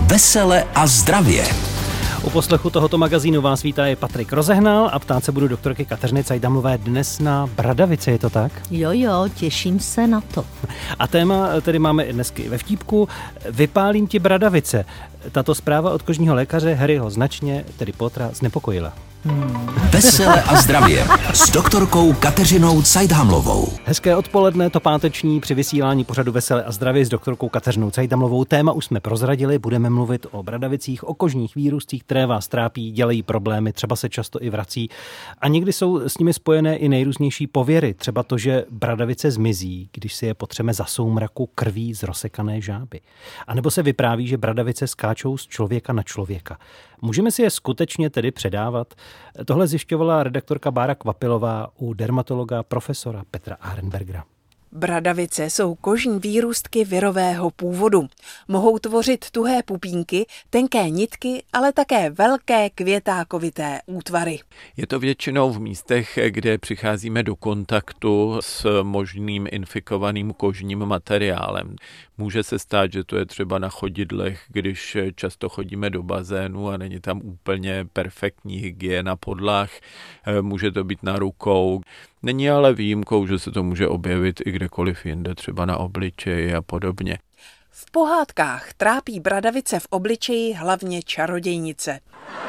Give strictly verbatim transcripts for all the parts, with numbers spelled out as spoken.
Vesele a zdravě. U poslechu tohoto magazínu vás vítá je Patrik Rozehnal a ptát se budu doktorky Kateřiny Cajdamlové dnes na bradavice, je to tak? Jo, jo, těším se na to. A téma tedy máme i dnesky ve vtípku. Vypálím ti bradavice. Tato zpráva od kožního lékaře Harryho značně, tedy Pottera, znepokojila. Hmm. Vesele a zdravě s doktorkou Kateřinou Cajdamlovou. Hezké odpoledne, to páteční při vysílání pořadu Vesele a zdravě s doktorkou Kateřinou Cajdamlovou. Téma už jsme prozradili, budeme mluvit o bradavicích, o kožních víruscích, které vás trápí, dělají problémy, třeba se často i vrací. A někdy jsou s nimi spojené i nejrůznější pověry, třeba to, že bradavice zmizí, když si je potřeme za soumraku krví z rozsekané žáby. A nebo se vypráví, že bradavice skáčou z člověka na člověka. Můžeme si je skutečně tedy předávat? Tohle zjišťovala redaktorka Bára Kvapilová u dermatologa profesora Petra Arenbergera. Bradavice jsou kožní výrůstky virového původu. Mohou tvořit tuhé pupínky, tenké nitky, ale také velké květákovité útvary. Je to většinou v místech, kde přicházíme do kontaktu s možným infikovaným kožním materiálem. Může se stát, že to je třeba na chodidlech, když často chodíme do bazénu a není tam úplně perfektní hygiena podlah. Může to být na rukou. Není ale výjimkou, že se to může objevit i kdekoliv jinde, třeba na obličeji a podobně. V pohádkách trápí bradavice v obličeji hlavně čarodějnice.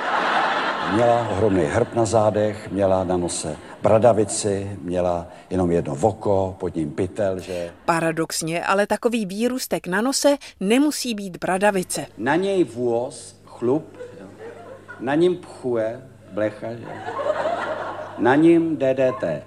Měla ohromný hrb na zádech, měla na nose bradavici, měla jenom jedno voko, pod ním pytel, že... Paradoxně, ale takový výrůstek na nose nemusí být bradavice. Na něj vůz, chlup, jo. Na ním pchuje, blecha, že? Na ním D D T.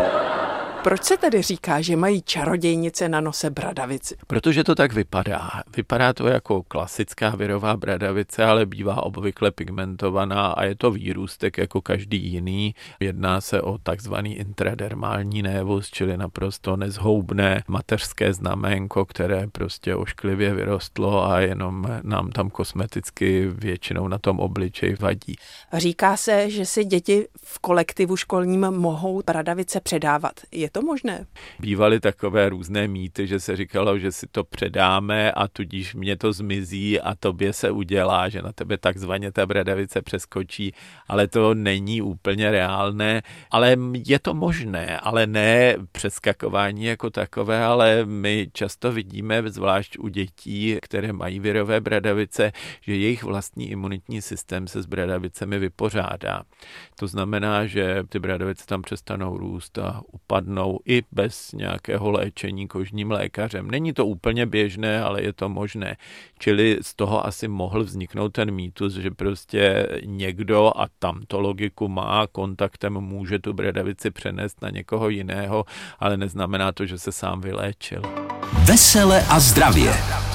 Proč se tedy říká, že mají čarodějnice na nose bradavici? Protože to tak vypadá. Vypadá to jako klasická virová bradavice, ale bývá obvykle pigmentovaná a je to výrůstek jako každý jiný. Jedná se o takzvaný intradermální névus, čili naprosto nezhoubné mateřské znaménko, které prostě ošklivě vyrostlo a jenom nám tam kosmeticky většinou na tom obličeji vadí. Říká se, že si děti v kolektivu školním mohou bradavice předávat. Je to možné? Bývaly takové různé mýty, že se říkalo, že si to předáme a tudíž mě to zmizí a tobě se udělá, že na tebe takzvaně ta bradavice přeskočí, ale to není úplně reálné. Ale je to možné, ale ne přeskakování jako takové, ale my často vidíme, zvlášť u dětí, které mají virové bradavice, že jejich vlastní imunitní systém se s bradavicemi vypořádá. To znamená, že ty bradavice tam přestanou růst a upadnou i bez nějakého léčení kožním lékařem. Není to úplně běžné, ale je to možné. Čili z toho asi mohl vzniknout ten mýtus, že prostě někdo, a tam to logiku má, kontaktem může tu bradavici přenést na někoho jiného, ale neznamená to, že se sám vyléčil. Vesele a zdravě.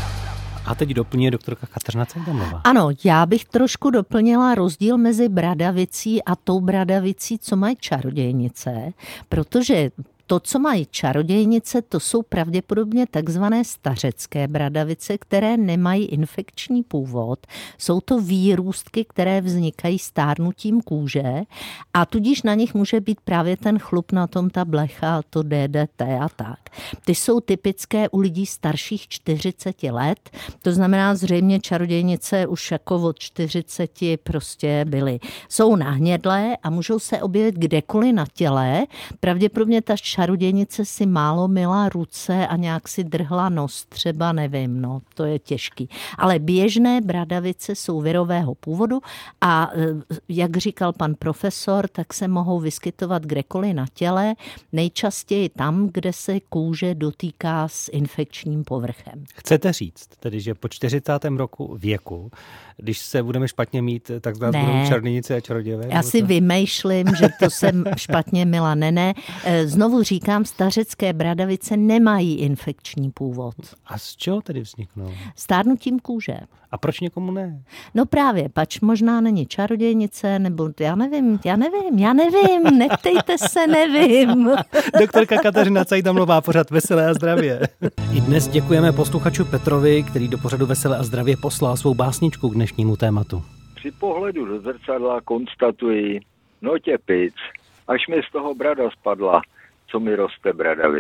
A teď doplňuje doktorka Kateřina Cajdamlová. Ano, já bych trošku doplnila rozdíl mezi bradavicí a tou bradavicí, co mají čarodějnice, protože to, co mají čarodějnice, to jsou pravděpodobně takzvané stařecké bradavice, které nemají infekční původ. Jsou to výrůstky, které vznikají stárnutím kůže a tudíž na nich může být právě ten chlup na tom, ta blecha, to D D T a tak. Ty jsou typické u lidí starších čtyřiceti let, to znamená zřejmě čarodějnice už jako od čtyřiceti prostě byly. Jsou nahnědlé a můžou se objevit kdekoliv na těle, pravděpodobně ta čarodějnice si málo myla ruce a nějak si drhla nos, třeba nevím, no, to je těžký. Ale běžné bradavice jsou virového původu a jak říkal pan profesor, tak se mohou vyskytovat kdekoliv na těle, nejčastěji tam, kde se kůže dotýká s infekčním povrchem. Chcete říct, tedy, že po čtyřicátém roku věku, když se budeme špatně mít, tak znát budou čarodějnice a čarodějové? Já si to... vymýšlím, že to jsem špatně myla. Ne, ne. Znovu říkám, stařecké bradavice nemají infekční původ. A z čeho tedy vzniknou? Stárnutím kůže. A proč někomu ne? No právě, pač možná není čarodějnice, nebo já nevím, já nevím, já nevím, neptejte se, nevím. Doktorka Kateřina Cajdamlová, pořad Veselé a zdravě. I dnes děkujeme posluchaču Petrovi, který do pořadu Veselé a zdravě poslal svou básničku k dnešnímu tématu. Při pohledu do zrcadla konstatuji, no tě pic, až mi z toho brada spadla, co mi roste bradavic.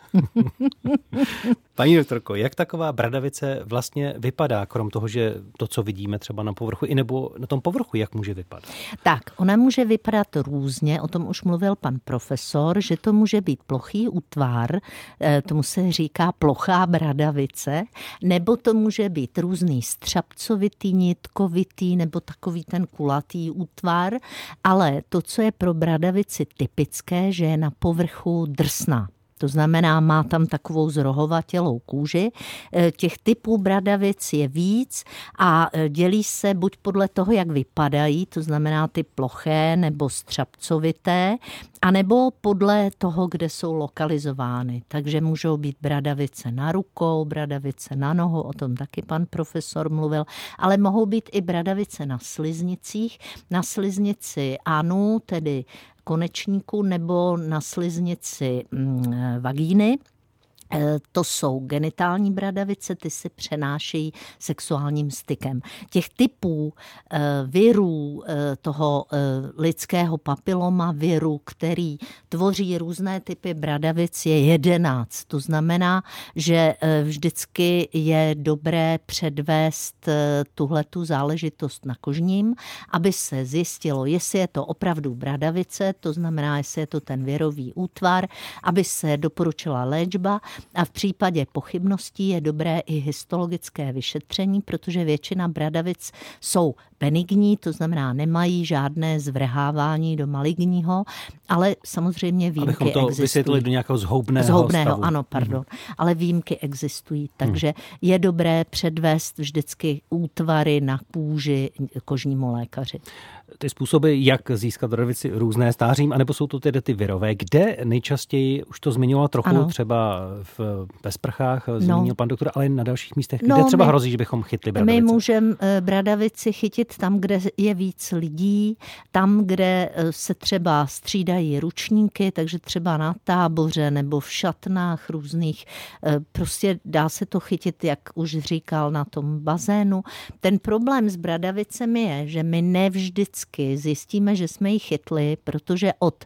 Paní doktorko, jak taková bradavice vlastně vypadá, krom toho, že to, co vidíme třeba na povrchu, i nebo na tom povrchu, jak může vypadat? Tak, ona může vypadat různě, o tom už mluvil pan profesor, že to může být plochý útvar, tomu se říká plochá bradavice, nebo to může být různý střapcovitý, nitkovitý, nebo takový ten kulatý útvar, ale to, co je pro bradavici typické, že je na povrchu drsná. To znamená, má tam takovou zrohovatělou kůži. Těch typů bradavic je víc a dělí se buď podle toho, jak vypadají, to znamená ty ploché nebo střapcovité, anebo podle toho, kde jsou lokalizovány. Takže můžou být bradavice na rukou, bradavice na nohu, o tom taky pan profesor mluvil, ale mohou být i bradavice na sliznicích. Na sliznici anu, tedy konečníku, nebo na sliznici vagíny. To jsou genitální bradavice, ty se přenášejí sexuálním stykem. Těch typů virů, toho lidského papiloma viru, který tvoří různé typy bradavic, je jedenáct. To znamená, že vždycky je dobré předvést tuhletu záležitost na kožním, aby se zjistilo, jestli je to opravdu bradavice, to znamená, jestli je to ten virový útvar, aby se doporučila léčba. A v případě pochybností je dobré i histologické vyšetření, protože většina bradavic jsou benigní, to znamená nemají žádné zvrhávání do maligního, ale samozřejmě výjimky existují. Abychom to existují. vysvětlili do nějakého zhoubného, zhoubného stavu. Ano, pardon. Mm-hmm. Ale výjimky existují, takže mm. je dobré předvést vždycky útvary na kůži kožnímu lékaři. Ty způsoby, jak získat bradavici, různé stářím, anebo jsou to tedy ty virové, kde nejčastěji, už to zmiňovala trochu, ano. třeba v, ve sprchách, zmínil no. pan doktor, ale na dalších místech, kde no, třeba my, hrozí, že bychom chytli bradavice? My můžeme bradavici chytit tam, kde je víc lidí, tam, kde se třeba střídají ručníky, takže třeba na táboře nebo v šatnách různých, prostě dá se to chytit, jak už říkal, na tom bazénu. Ten problém s bradavicemi je, že my nevždycky zjistíme, že jsme ji chytli, protože od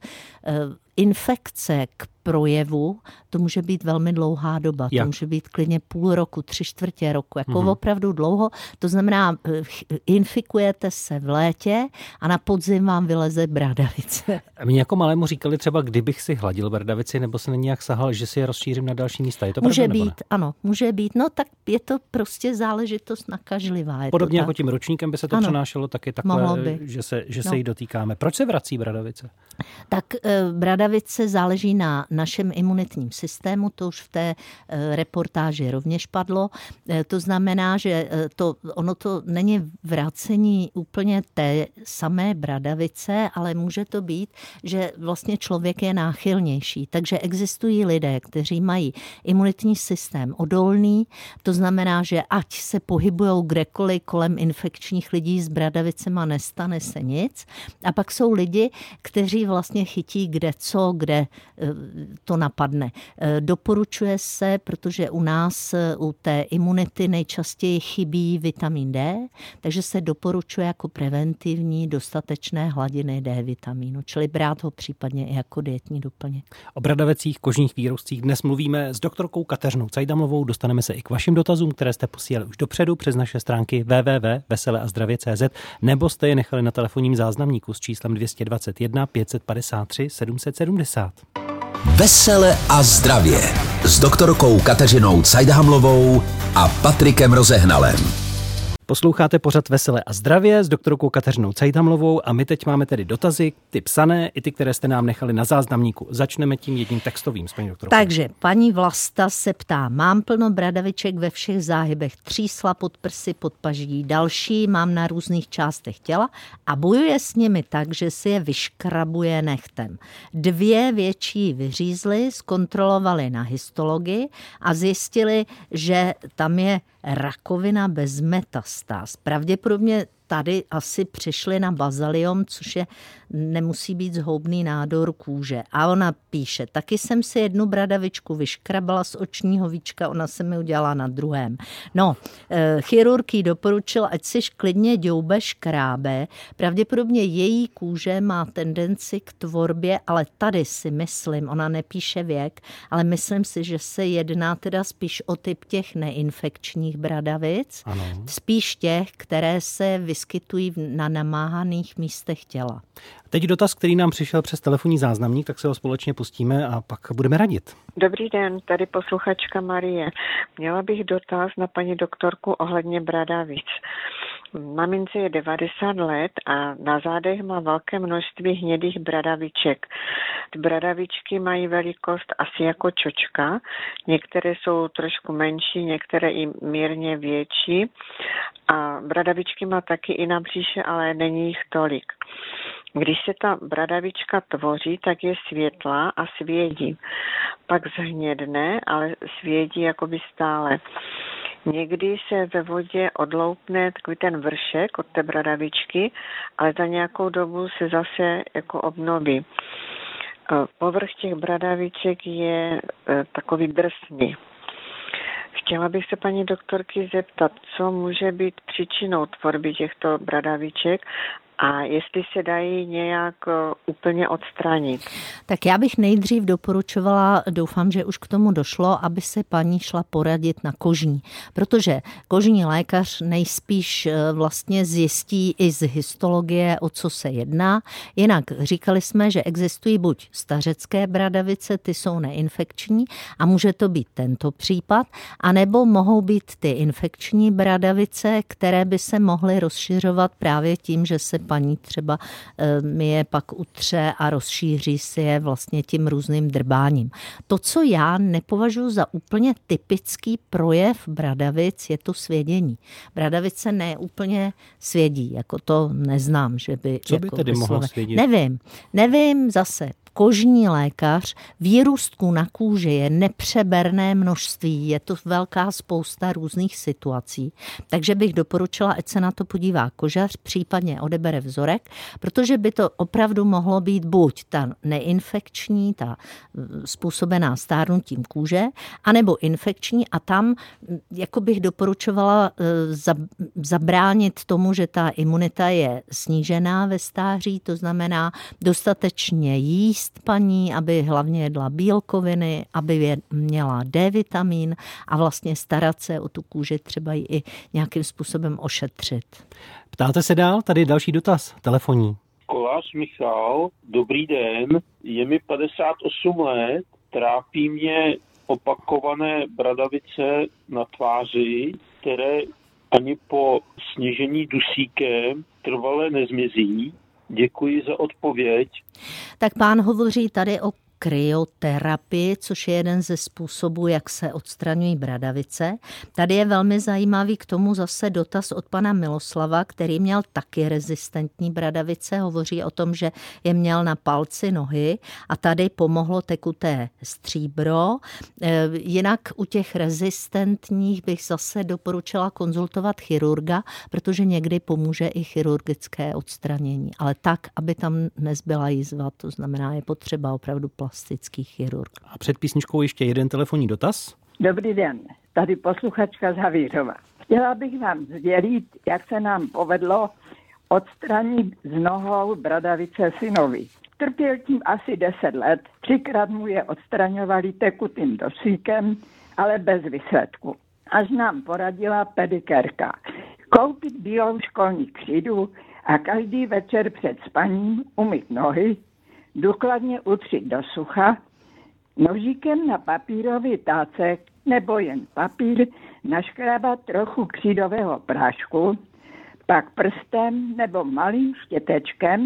infekce k projevu, to může být velmi dlouhá doba. Jak? To může být klidně půl roku, tři čtvrtě roku, jako mm-hmm. opravdu dlouho. To znamená, infikujete se v létě a na podzim vám vyleze bradavice. Mě jako malému říkali třeba, kdybych si hladil bradavici nebo se na nějak sahal, že si je rozšířím na další místa. Je to může pravda, být, ano, může být. No tak je to prostě záležitost nakažlivá. Podobně jako tak. tím ročníkem by se to ano, přenášelo taky takhle, že se, že no. se jí dotýkáme. Proč se vrací bradavice? Tak bradavice záleží na našem imunitním systému, to už v té reportáži rovněž padlo. To znamená, že to, ono to není vracení úplně té samé bradavice, ale může to být, že vlastně člověk je náchylnější. Takže existují lidé, kteří mají imunitní systém odolný, to znamená, že ať se pohybujou kdekoliv kolem infekčních lidí s bradavicema, nestane se nic. A pak jsou lidi, kteří vlastně chytí kde co, kde to napadne. Doporučuje se, protože u nás u té imunity nejčastěji chybí vitamin D, takže se doporučuje jako preventivní dostatečné hladiny D vitamínu, čili brát ho případně i jako dietní doplněk. O bradavicích, kožních víruscích dnes mluvíme s doktorkou Kateřinou Cajdamlovou. Dostaneme se i k vašim dotazům, které jste posílali už dopředu přes naše stránky w w w tečka vesele a zdravě tečka cé zet nebo jste je nechali na telefonním záznamníku s číslem dvě stě dvacet jedna pět set padesát tři sedm set sedmdesát. Vesele a zdravě s doktorkou Kateřinou Cajdhamlovou a Patrikem Rozehnalem. Posloucháte pořad Vesele a zdravě s doktorkou Kateřinou Cajdhamlovou a my teď máme tedy dotazy, ty psané i ty, které jste nám nechali na záznamníku. Začneme tím jedním textovým, s paní doktorkou. Takže paní Vlasta se ptá, mám plno bradaviček ve všech záhybech, třísla, pod prsy, pod paží, další mám na různých částech těla a bojuje s nimi tak, že si je vyškrabuje nechtem. Dvě větší vyřízly, zkontrolovali na histologii a zjistili, že tam je rakovina bez metastáz. Pravděpodobně tady asi přišli na bazaliom, což je nemusí být zhoubný nádor kůže. A ona píše, taky jsem si jednu bradavičku vyškrabala z očního víčka, ona se mi udělala na druhém. No, e, chirurg jí doporučil, ať si klidně ďoube škrábe. Pravděpodobně její kůže má tendenci k tvorbě, ale tady si myslím, ona nepíše věk, ale myslím si, že se jedná teda spíš o typ těch neinfekčních bradavic, ano. Spíš těch, které se vyskytují na namáhaných místech těla. Teď dotaz, který nám přišel přes telefonní záznamník, tak se ho společně pustíme a pak budeme radit. Dobrý den, tady posluchačka Marie. Měla bych dotaz na paní doktorku ohledně bradavic. Mamince je devadesát let a na zádech má velké množství hnědých bradaviček. Ty bradavičky mají velikost asi jako čočka, některé jsou trošku menší, některé i mírně větší a bradavičky má taky i na břiše, ale není jich tolik. Když se ta bradavička tvoří, tak je světlá a svědí. Pak zhnědne, ale svědí jakoby stále. Někdy se ve vodě odloupne takový ten vršek od té bradavičky, ale za nějakou dobu se zase jako obnoví. Povrch těch bradaviček je takový drsný. Chtěla bych se paní doktorky zeptat, co může být příčinou tvorby těchto bradaviček a jestli se dají nějak úplně odstranit. Tak já bych nejdřív doporučovala, doufám, že už k tomu došlo, aby se paní šla poradit na kožní, protože kožní lékař nejspíš vlastně zjistí i z histologie, o co se jedná. Jinak říkali jsme, že existují buď stařecké bradavice, ty jsou neinfekční a může to být tento případ, anebo mohou být ty infekční bradavice, které by se mohly rozšiřovat právě tím, že se paní třeba mi je pak utře a rozšíří si je vlastně tím různým drbáním. To, co já nepovažuji za úplně typický projev bradavic, je to svědění. Bradavice ne úplně svědí, jako to neznám, že by... Co by jako tedy vyslove... mohlo svědit? Nevím, nevím zase. Kožní lékař, výrůstků na kůži je nepřeberné množství, je to velká spousta různých situací, takže bych doporučila, ať se na to podívá kožař, případně odebere vzorek, protože by to opravdu mohlo být buď ta neinfekční, ta způsobená stárnutím kůže, anebo infekční a tam jako bych doporučovala zabránit tomu, že ta imunita je snížená ve stáří, to znamená dostatečně jíst paní, aby hlavně jedla bílkoviny, aby měla D vitamin a vlastně starat se o tu kůži, třeba ji i nějakým způsobem ošetřit. Ptáte se dál? Tady další dotaz, telefonní. Kolář Michal, dobrý den, je mi padesát osm let, trápí mě opakované bradavice na tváři, které ani po snížení dusíkem trvale nezmizí. Děkuji za odpověď. Tak pán hovoří tady o kryoterapii, což je jeden ze způsobů, jak se odstraňují bradavice. Tady je velmi zajímavý k tomu zase dotaz od pana Miloslava, který měl taky rezistentní bradavice. Hovoří o tom, že je měl na palci nohy a tady pomohlo tekuté stříbro. Jinak u těch rezistentních bych zase doporučila konzultovat chirurga, protože někdy pomůže i chirurgické odstranění. Ale tak, aby tam nezbyla jizva, to znamená, je potřeba opravdu plastický chirurg. A před písničkou ještě jeden telefonní dotaz. Dobrý den, tady posluchačka z Havířova. Chtěla bych vám sdělit, jak se nám povedlo odstranit z nohou bradavice synovi. Trpěl tím asi deset let, třikrát mu je odstraňovali tekutým dosíkem, ale bez výsledku. Až nám poradila pedikérka koupit bílou školní křídu a každý večer před spaním umyt nohy, důkladně utřít do sucha, nožíkem na papírový tácek nebo jen papír naškrábat trochu křídového prášku, pak prstem nebo malým štětečkem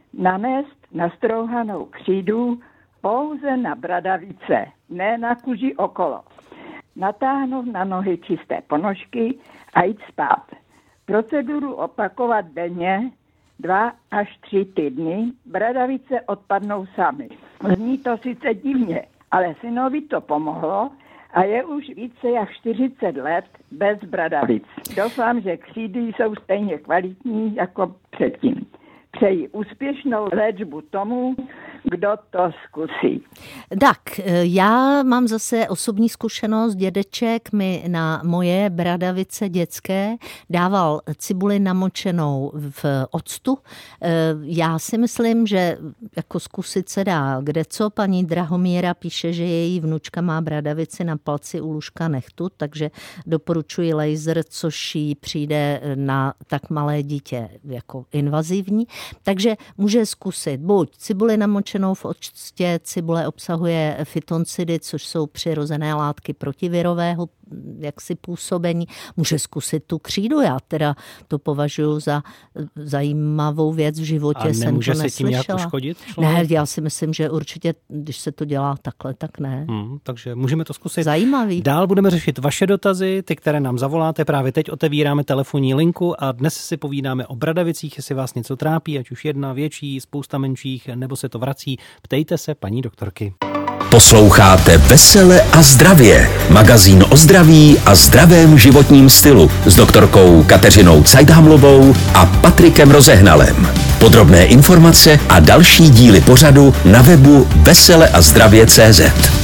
nanést nastrouhanou křídu pouze na bradavice, ne na kůži okolo. Natáhnout na nohy čisté ponožky a jít spát. Proceduru opakovat denně dva až tři týdny, bradavice odpadnou samy. Zní to sice divně, ale synovi to pomohlo a je už více jak čtyřicet let bez bradavic. Doufám, že křídy jsou stejně kvalitní jako předtím. Přeji úspěšnou léčbu tomu, kdo to zkusí. Tak, já mám zase osobní zkušenost. Dědeček mi na moje bradavice dětské dával cibuli namočenou v octu. Já si myslím, že jako zkusit se dá kdeco. Paní Drahomíra píše, že její vnučka má bradavici na palci u lůžka nechtu, takže doporučuji laser, což jí přijde na tak malé dítě jako invazivní. Takže může zkusit buď cibuli namočenou v octě, cibule obsahuje fytoncidy, což jsou přirozené látky protivirového jaksi působení. Může zkusit tu křídu, já teda to považuji za zajímavou věc v životě. A nemůže jsem to se tím nějak uškodit? Ne, já si myslím, že určitě, když se to dělá takhle, tak ne. Hmm, takže můžeme to zkusit. Zajímavý. Dál budeme řešit vaše dotazy, ty, které nám zavoláte. Právě teď otevíráme telefonní linku a dnes si povídáme o bradavicích, jestli vás něco trápí, ať už jedna větší, spousta menších, nebo se to vrací. Ptejte se paní doktorky. Posloucháte Vesele a zdravě, magazín o zdraví a zdravém životním stylu s doktorkou Kateřinou Cajthamlovou a Patrikem Rozehnalem. Podrobné informace a další díly pořadu na webu vesele a zdravě tečka cé zet.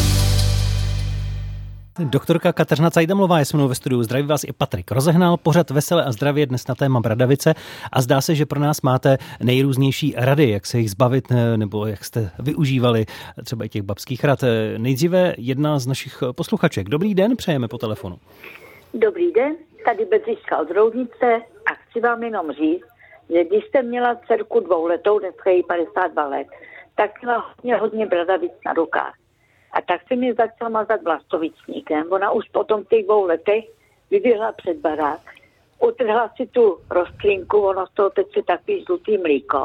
Doktorka Kateřina Cajthamlová je se mnou ve studiu. Zdraví vás i Patrik Rozehnal. Pořad Vesele a zdravě dnes na téma bradavice a zdá se, že pro nás máte nejrůznější rady, jak se jich zbavit nebo jak jste využívali třeba i těch babských rad. Nejdříve jedna z našich posluchaček. Dobrý den, přejeme po telefonu. Dobrý den, tady Bedřiška od Roudnice a chci vám jenom říct, že když jste měla dcerku dvouletou, dneska je padesát dva let, tak měla hodně, hodně bradavic na rukách. A tak se mi začala mazat vlastovičníkem. Ona už potom v těch dvou letech vyběhla před barák, utrhla si tu rostlinku, ono z toho teče takový žlutý mlíko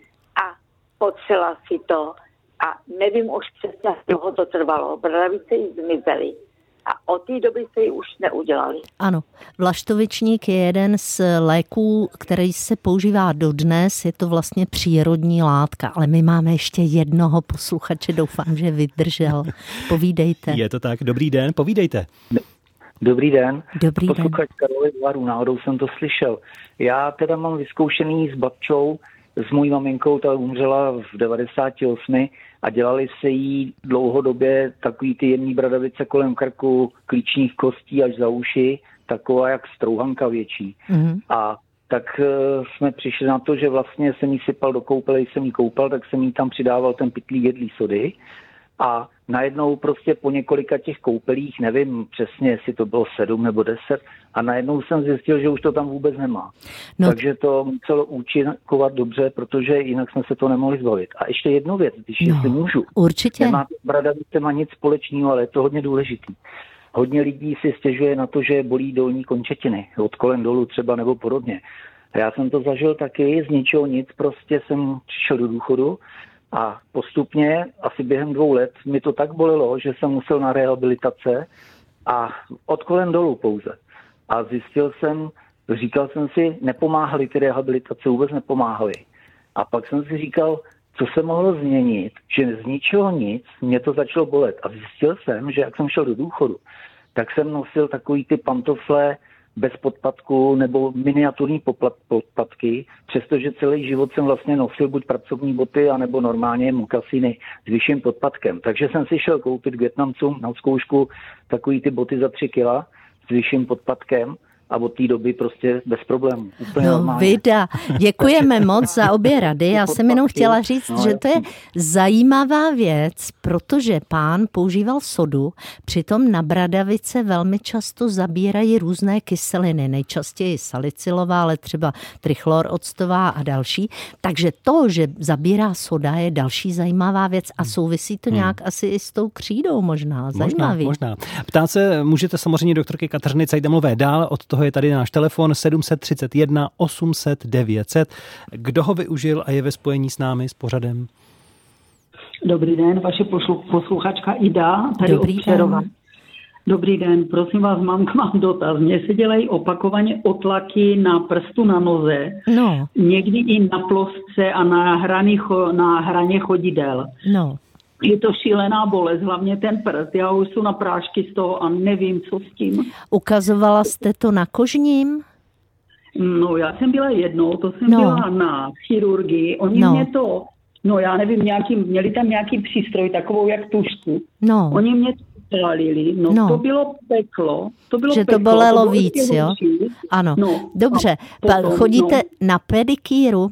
a potřela si to a nevím už přesně, jak dlouho to trvalo. Bradavice jí zmizely. A od té doby se ji už neudělali. Ano, vlaštovičník je jeden z léků, který se používá dodnes, je to vlastně přírodní látka, ale my máme ještě jednoho posluchače, doufám, že vydržel. Povídejte. Je to tak, dobrý den, povídejte. Dobrý den. Dobrý Posluchač Karoli Varu, náhodou jsem to slyšel. Já teda mám vyzkoušený s babčou, s mojí maminkou, ta umřela v devadesáti osmi a dělali se jí dlouhodobě takový ty jemný bradavice kolem krku, klíčních kostí až za uši, taková jak strouhanka větší. Mm-hmm. A tak uh, jsme přišli na to, že vlastně jsem jí sypal do koupele, když jsem jí koupal, tak jsem jí tam přidával ten pytlík jedlý sody a najednou prostě po několika těch koupelích, nevím přesně, jestli to bylo sedm nebo deset, a najednou jsem zjistil, že už to tam vůbec nemá. No. Takže to muselo účinkovat dobře, protože jinak jsme se to nemohli zbavit. A ještě jednu věc, když no, jestli můžu. Určitě. Nemá bradavice má nic společného, ale je to hodně důležitý. Hodně lidí si stěžuje na to, že bolí dolní končetiny, od kolen dolů třeba nebo podobně. A já jsem to zažil taky, z ničeho nic, prostě jsem přišel do důchodu a postupně, asi během dvou let, mi to tak bolelo, že jsem musel na rehabilitace a od kolen dolů pouze. A zjistil jsem, říkal jsem si, nepomáhaly ty rehabilitace, vůbec nepomáhaly. A pak jsem si říkal, co se mohlo změnit, že z ničeho nic mě to začalo bolet. A zjistil jsem, že jak jsem šel do důchodu, tak jsem nosil takový ty pantofle bez podpatku nebo miniaturní podpatky, přestože celý život jsem vlastně nosil buď pracovní boty, anebo normálně mokasiny s vyšším podpatkem. Takže jsem si šel koupit k Vietnamcům na zkoušku takový ty boty za tři kila s vyšším podpatkem a od té doby prostě bez problémů. Úplně no normálně. Vida, děkujeme moc za obě rady. Já jsem jenom chtěla říct, no, že to je zajímavá věc, protože pán používal sodu, přitom na bradavice velmi často zabírají různé kyseliny, nejčastěji salicylová, ale třeba trichloroctová a další. Takže to, že zabírá soda, je další zajímavá věc a souvisí to nějak hmm. asi i s tou křídou možná. Zajímavý. Možná, možná. Ptát se můžete samozřejmě doktorky Kateřiny Cajthamlové dál, od toho je tady náš telefon sedm set třicet jedna osm set devět set. Kdo ho využil a je ve spojení s námi, s pořadem? Dobrý den, vaše posluchačka Ida, tady Dobrý od Přerova. den. Dobrý den, prosím vás, mám k vám dotaz. Mně se dělají opakovaně otlaky na prstu na noze, no. někdy i na plosce a na, hrany, na hraně chodidel. No. je to šílená bolest, hlavně ten prst. Já už jsou na prášky z toho a nevím, co s tím. Ukazovala jste to na kožním? No, já jsem byla jednou, to jsem no. byla na chirurgii. Oni no. mě to, no já nevím, nějaký, měli tam nějaký přístroj, takovou jak tušku. No. Oni mě to pálili, no, no to bylo peklo. To bylo že peklo, to bolelo to bylo víc, jo? Horší. Ano, no, dobře. potom, Chodíte no. na pedikýru?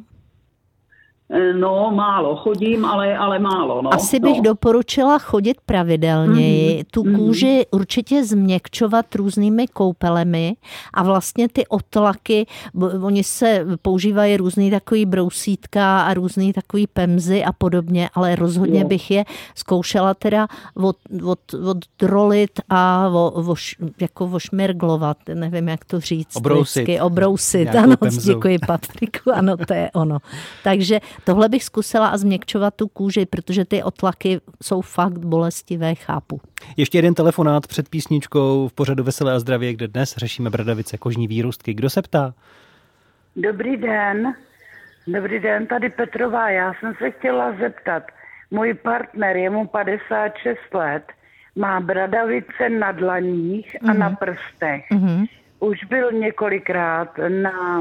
No, málo. Chodím, ale, ale málo. No. Asi bych no. doporučila chodit pravidelněji, mm-hmm. tu kůži určitě změkčovat různými koupelemi a vlastně ty otlaky, oni se používají různý takový brousítka a různý takový pemzy a podobně, ale rozhodně jo. bych je zkoušela teda od, od, oddrolit a o, o, jako ošmirglovat, nevím, jak to říct. Obrousit. Vždycky. Obrousit, ano, děkuji Patriku, ano, to je ono. Takže tohle bych zkusila a změkčovat tu kůži, protože ty otlaky jsou fakt bolestivé, chápu. Ještě jeden telefonát před písničkou v pořadu Veselé a zdravě, kde dnes řešíme bradavice, kožní výrůstky. Kdo se ptá? Dobrý den. Dobrý den, tady Petrová. Já jsem se chtěla zeptat. Můj partner, je mu padesát šest let, má bradavice na dlaních a mm-hmm. na prstech. Mm-hmm. Už byl několikrát na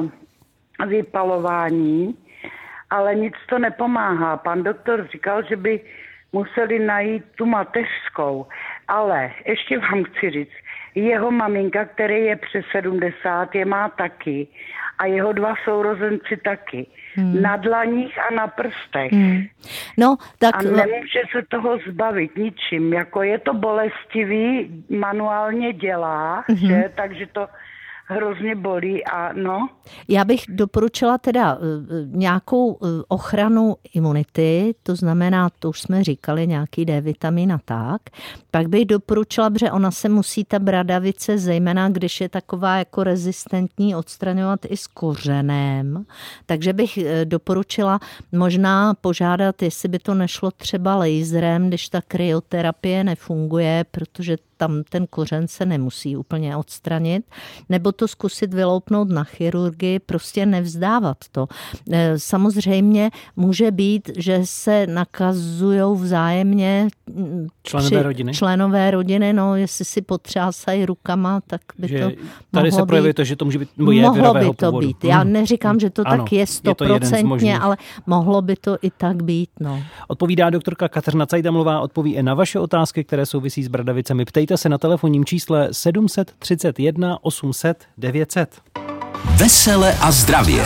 vypalování, ale nic to nepomáhá. Pan doktor říkal, že by museli najít tu mateřskou. Ale ještě vám chci říct, jeho maminka, který je přes sedmdesát, je má taky. A jeho dva sourozenci taky. Hmm. Na dlaních a na prstech. Hmm. No, tak... A nemůže se toho zbavit ničím. Jako je to bolestivý, manuálně dělá, hmm. že? Takže to hrozně bolí a no. Já bych doporučila teda nějakou ochranu imunity, to znamená, to už jsme říkali, nějaký D vitamin a tak. Pak bych doporučila, protože ona se musí ta bradavice, zejména když je taková jako rezistentní, odstraňovat i s kořenem. Takže bych doporučila možná požádat, jestli by to nešlo třeba laserem, když ta kryoterapie nefunguje, protože tam ten kořen se nemusí úplně odstranit, nebo to zkusit vyloupnout na chirurgii, prostě nevzdávat to. Samozřejmě může být, že se nakazujou vzájemně členové rodiny. Členové rodiny, no, jestli si potřásají rukama, tak by že to tady mohlo se projevuje být. to, že to může být, nebo je mohlo by to původu. být. Já neříkám, že to ano, tak je stoprocentně, ale mohlo by to i tak být. No. Odpovídá doktorka Kateřina Cajdamlová, odpoví i na vaše otázky, které souvisí s bradavicemi. Ptejte se na telefonním čísle sedm set třicet jedna osm set devět set. Vesele a zdravě.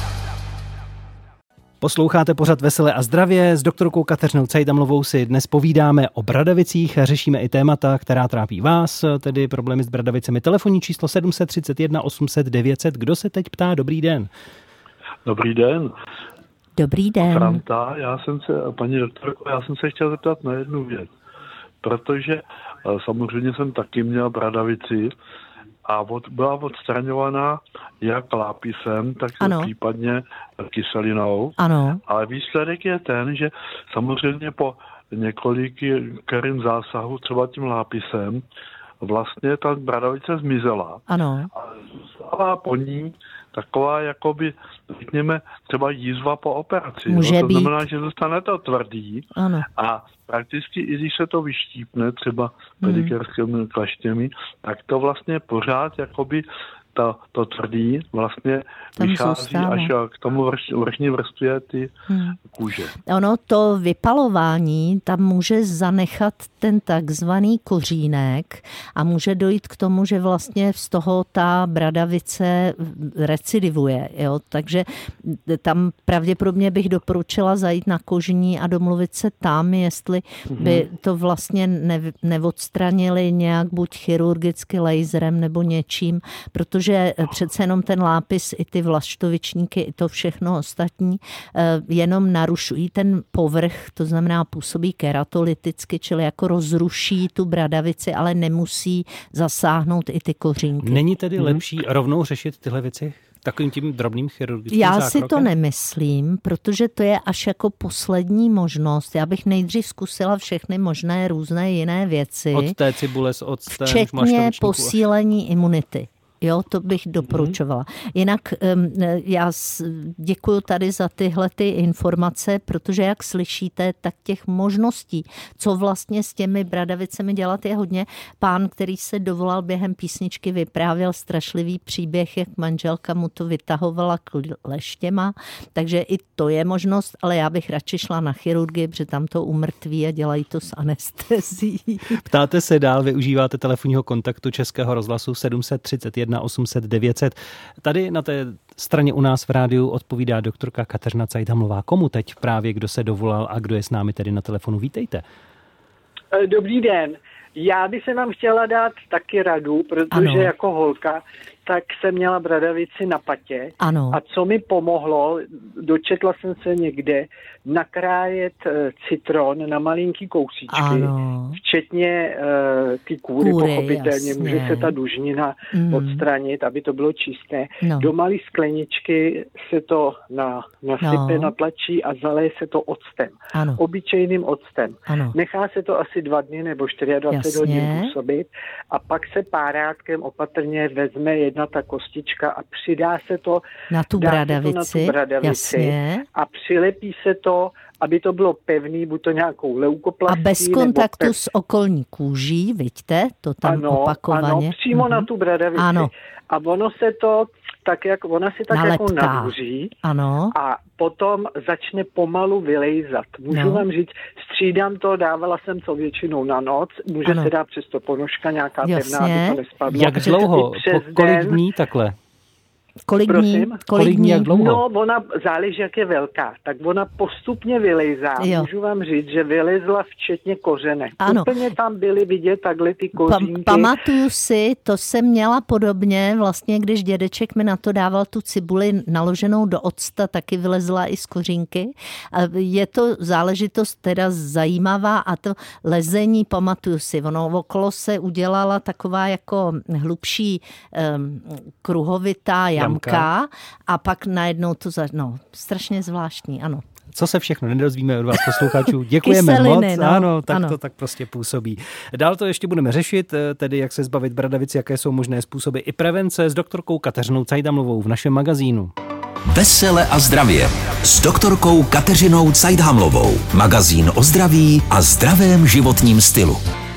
Posloucháte pořad Veselé a zdravě. S doktorkou Kateřinou Cajdamlovou si dnes povídáme o bradavicích a řešíme i témata, která trápí vás, tedy problémy s bradavicemi. Telefonní číslo sedm set třicet jedna osm set devět set. Kdo se teď ptá? Dobrý den. Dobrý den. Dobrý den. Franta, já jsem se, paní doktorko, já jsem se chtěl zeptat na jednu věc. Protože samozřejmě jsem taky měl bradavici a od, byla odstraňovaná jak lápisem, tak ano. případně kyselinou. Ano. Ale výsledek je ten, že samozřejmě po několikým zásahu, třeba tím lápisem, vlastně ta bradavice zmizela. Ano. A zůstala po ní taková, jakoby, řekněme, třeba jízva po operaci. Může no, to být. znamená, že zůstane to tvrdý ano. a prakticky, i když se to vyštípne třeba pedikerskými hmm. klaštěmi, tak to vlastně pořád jakoby to, to tvrdý vlastně tam vychází zůstává. až k tomu vrš, vrchní vrstvě ty hmm. kůže. Ono to vypalování tam může zanechat ten takzvaný kořínek a může dojít k tomu, že vlastně z toho ta bradavice recidivuje. Jo? Takže tam pravděpodobně bych doporučila zajít na kožní a domluvit se tam, jestli by to vlastně ne, neodstranili nějak buď chirurgicky laserem nebo něčím, protože přece jenom ten lápis i ty vlaštovičníky, i to všechno ostatní jenom narušují ten povrch, to znamená působí keratolyticky, čili jako rozruší tu bradavici, ale nemusí zasáhnout i ty kořínky. Není tedy hmm. lepší rovnou řešit tyhle věci takovým tím drobným chirurgickým Já zákrokem? si to nemyslím, protože to je až jako poslední možnost. Já bych nejdřív zkusila všechny možné různé jiné věci. Od té cibule s octem, včetně posílení imunity. Jo, to bych doporučovala. Jinak já děkuju tady za tyhle ty informace, protože jak slyšíte, tak těch možností, co vlastně s těmi bradavicemi dělat, je hodně. Pán, který se dovolal během písničky, vyprávěl strašlivý příběh, jak manželka mu to vytahovala kleštěma, takže i to je možnost, ale já bych radši šla na chirurgii, protože tam to umrtví a dělají to s anestezií. Ptáte se dál, využíváte telefonního kontaktu Českého rozhlasu sedm set třicet jedna osm set devět set. Tady na té straně u nás v rádiu odpovídá doktorka Kateřina Cajdhamlová. Komu teď právě, kdo se dovolal a kdo je s námi tedy na telefonu? Vítejte. Dobrý den. Já bych se vám chtěla dát taky radu, protože ano. jako holka tak jsem měla bradavici na patě. Ano. A co mi pomohlo, dočetla jsem se někde, nakrájet citron na malinký kousíčky, ano. včetně uh, ty kůry, kůry, pochopitelně, jasně. Může se ta dužnina mm. odstranit, aby to bylo čisté. No. Do malé skleničky se to na, nasype, no. natlačí a zaleje se to octem. Ano. Obyčejným octem. Ano. Nechá se to asi dva dny nebo dvacet čtyři hodin působit a pak se párátkem opatrně vezme jedna ta kostička a přidá se to na tu bradavici, na tu bradavici a přilepí se to, aby to bylo pevný, buď to nějakou leukoplastí. A bez kontaktu pev... s okolní kůží, vidíte, to tam ano, opakovaně. Ano, přímo mm-hmm. na tu bradavici. Ano. A ono se to tak, jak ona si tak nalepká. Jako nadůří ano. a potom začne pomalu vylejzat. Můžu no. vám říct, střídám to, dávala jsem to většinou na noc, může ano. se dát přes to ponožka nějaká Jasně. pevná, aby to nespadlo. Jak dlouho? Po kolik dní takhle? Kolik dní? Prosím? Kolik dní? Jak dlouho? No, ona záleží, jak je velká. Tak ona postupně vylejzá. Jo. Můžu vám říct, že vylezla včetně kořenek. Ano. Úplně tam byly vidět takhle ty kořínky. Pa, pamatuju si, to jsem měla podobně, vlastně když dědeček mi na to dával tu cibuli naloženou do octa, taky vylezla i z kořínky. Je to záležitost teda zajímavá a to lezení, pamatuju si, ono okolo se udělala taková jako hlubší um, kruhovitá jamka a pak najednou to za... No, strašně zvláštní, ano. Co se všechno nedozvíme od vás posluchačů. Děkujeme Kyseliny, moc. No, ano, tak ano. to tak prostě působí. Dál to ještě budeme řešit, tedy jak se zbavit bradavic, jaké jsou možné způsoby i prevence s doktorkou Kateřinou Cajdhamlovou v našem magazínu. Vesele a zdravě s doktorkou Kateřinou Cajdhamlovou. Magazín o zdraví a zdravém životním stylu.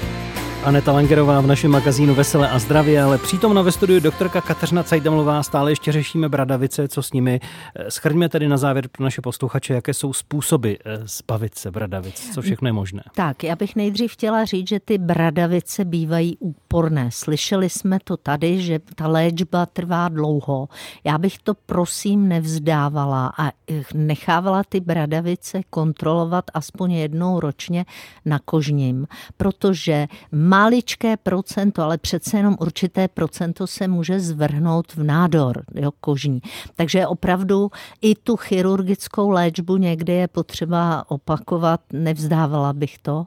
Aneta Langerová v našem magazínu Vesele a zdravě, ale přítomna ve studiu doktorka Kateřina Cajdhamlová. Stále ještě řešíme bradavice, co s nimi. Shrňme tedy na závěr pro naše posluchače, jaké jsou způsoby zbavit se bradavic, co všechno je možné. Tak, já bych nejdřív chtěla říct, že ty bradavice bývají úporné. Slyšeli jsme to tady, že ta léčba trvá dlouho. Já bych to prosím nevzdávala a nechávala ty bradavice kontrolovat aspoň jednou ročně na kožním, protože maličké procento, ale přece jenom určité procento se může zvrhnout v nádor, jo, kožní. Takže opravdu i tu chirurgickou léčbu někdy je potřeba opakovat, nevzdávala bych to.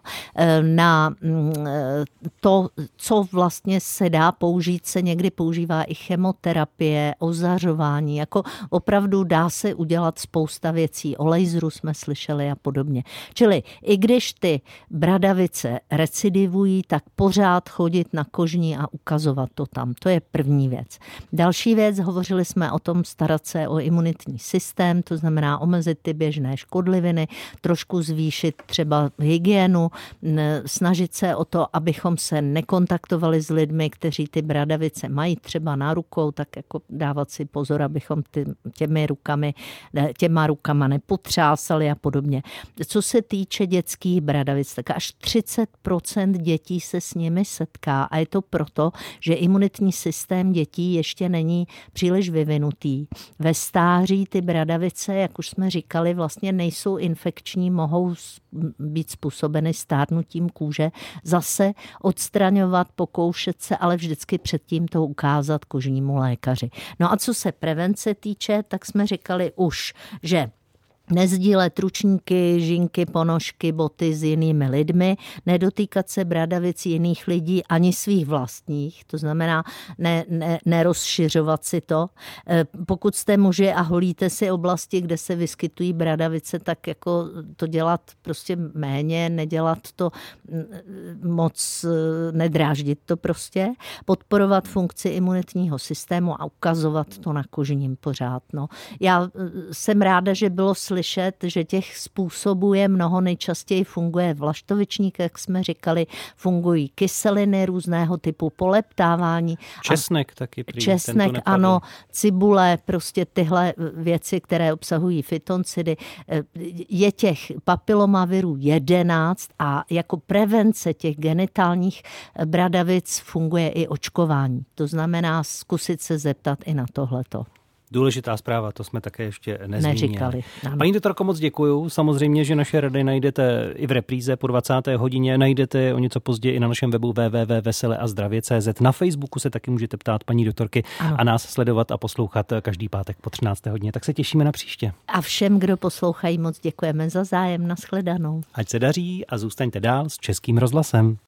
Na to, co vlastně se dá použít, se někdy používá i chemoterapie, ozařování, jako opravdu dá se udělat spousta věcí. O laseru jsme slyšeli a podobně. Čili i když ty bradavice recidivují, tak pořád chodit na kožní a ukazovat to tam. To je první věc. Další věc, hovořili jsme o tom starat se o imunitní systém, to znamená omezit ty běžné škodliviny, trošku zvýšit třeba hygienu, snažit se o to, abychom se nekontaktovali s lidmi, kteří ty bradavice mají třeba na rukou, tak jako dávat si pozor, abychom ty, těmi rukami, těma rukama nepotřásali a podobně. Co se týče dětských bradavic, tak až třicet procent dětí se s nimi setká a je to proto, že imunitní systém dětí ještě není příliš vyvinutý. Ve stáří ty bradavice, jak už jsme říkali, vlastně nejsou infekční, mohou být způsobeny stárnutím kůže. Zase odstraňovat, pokoušet se, ale vždycky předtím to ukázat kožnímu lékaři. No a co se prevence týče, tak jsme říkali už, že Nezdílet ručníky, žinky, ponožky, boty s jinými lidmi, nedotýkat se bradavic jiných lidí ani svých vlastních, to znamená ne, ne, nerozšiřovat si to. Pokud jste muži a holíte si oblasti, kde se vyskytují bradavice, tak jako to dělat prostě méně, nedělat to moc, nedráždit to prostě, podporovat funkci imunitního systému a ukazovat to na kožním pořád. No. Já jsem ráda, že bylo slyšet, že těch způsobů je mnoho, nejčastěji funguje vlaštovičník, jak jsme říkali, fungují kyseliny různého typu, poleptávání. Česnek taky. Prý, česnek, ano, cibule, prostě tyhle věci, které obsahují fytoncidy. Je těch papilomavirů jedenáct a jako prevence těch genitálních bradavic funguje i očkování. To znamená zkusit se zeptat i na tohleto. Důležitá zpráva, to jsme také ještě nezmínili. Neříkali. Ano. Paní doktorko, moc děkuju. Samozřejmě, že naše rady najdete i v repríze po dvacáté hodině, najdete o něco později i na našem webu w w w tečka vesele a zdravě tečka c z. Na Facebooku se taky můžete ptát paní doktorky ano. a nás sledovat a poslouchat každý pátek po třinácté hodině. Tak se těšíme na příště. A všem, kdo poslouchají, moc děkujeme za zájem. Nashledanou. Ať se daří a zůstaňte dál s Českým rozhlasem.